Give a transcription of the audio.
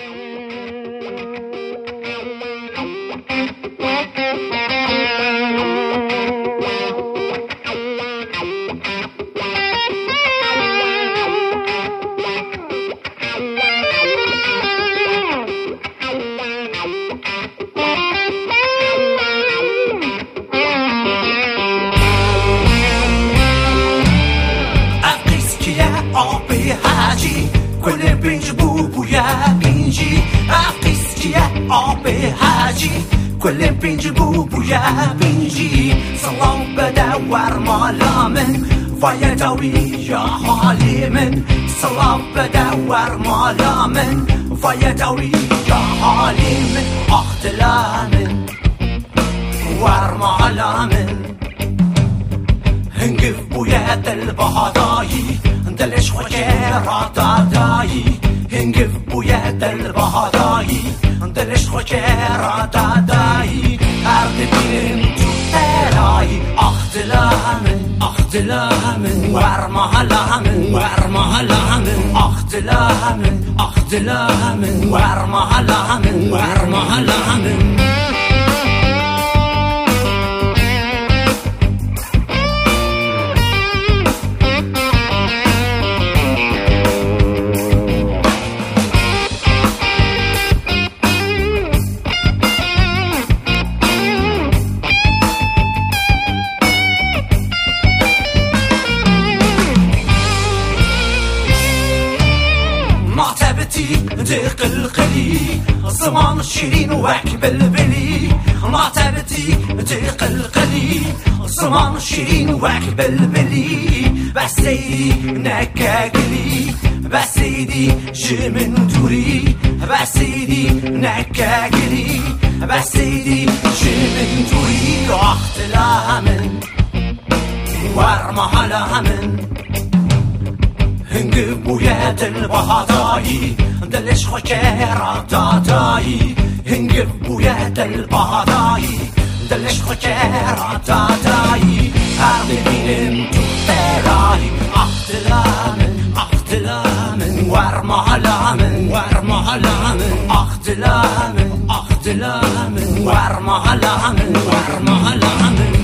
گل بنج بوبوی بینجی افقیس کیه آب حاجی گل بنج بوبوی بینجی سلام بده ورمالا من وای داوی یا حالی من سلام بده ورمالا من وای داوی یا حالی من اختلا من ورمالا من هنگف بوی دل بهادایی دلش خوشه را دادایی هنگف بوی دل بهادایی دلش خوشه را دادایی هر ببینیم تو ترایی اختلامن ورمهلامن اختلامن ورمهلامن دقلقلي زمان شيرين وك بلبلي معتبتي دقلقلي زمان شيرين وك بلبلي بسيدي نكاقلي بسيدي جمن دوري بسيدي نكاقلي بسيدي جمن دوري اختلامن ورمهلامن هنگف بوی دل بهادایی دلش خوشه را دادایی هنگف بوی دل بهادایی دلش خوشه را دادایی هر ببینیم تو ترایی اختلامن ورمهلامن اختلامن ورمهلامن